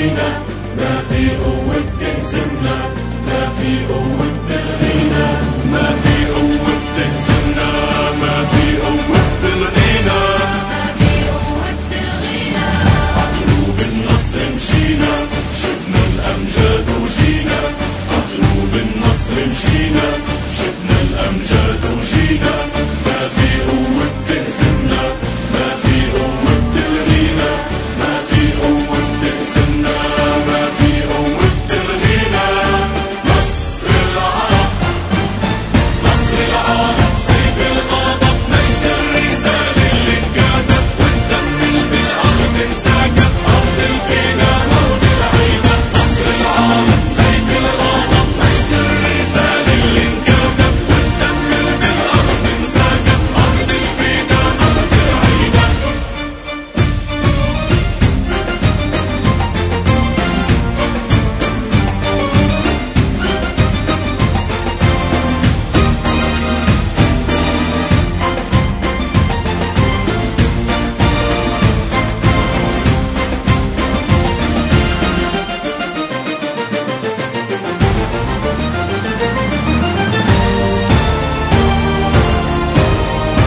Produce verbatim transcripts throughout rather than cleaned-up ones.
تلغينا، ما في قوة تهزمنا، ما في قوة تلغينا، ما في قوة تهزمنا، ما في قوة تلغينا، ما في قوة تلغينا. عدروب النصر مشينا، شفنا الأمجاد وجينا، عدروب النصر مشينا، شفنا الأمجاد وجينا، ما في قوة تهزمنا، ما في قوة تلغينا، ما في قوة تهزمنا، ما في قوة تلغينا. نصر العرب، نصر العرب، سيف الغضب، مجد الرسالة اللي انكتب، والدم اللي بالأرض انسكب، أرض الفدا موت العيبة. نصر العرب، سيف الغضب، مجد الرسالة اللي انكتب، والدم اللي بالأرض انسكب، أرض الفدا موت العيبة.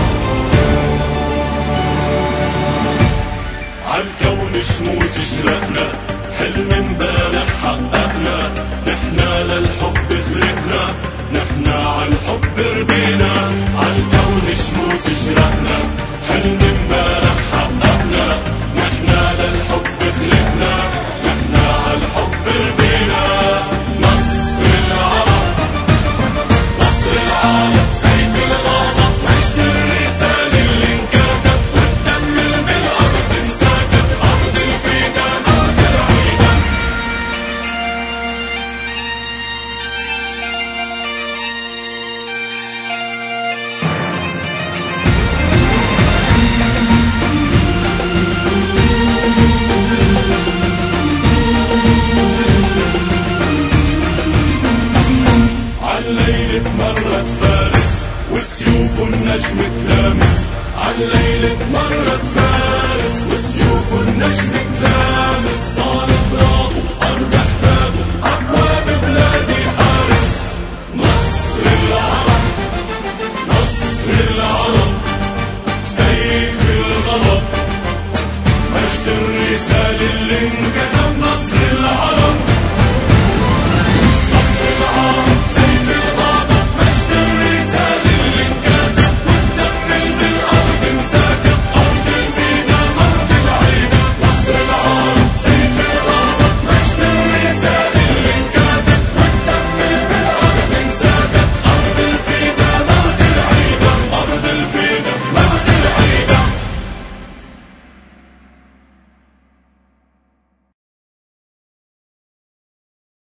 عالكون شموس اشرقنا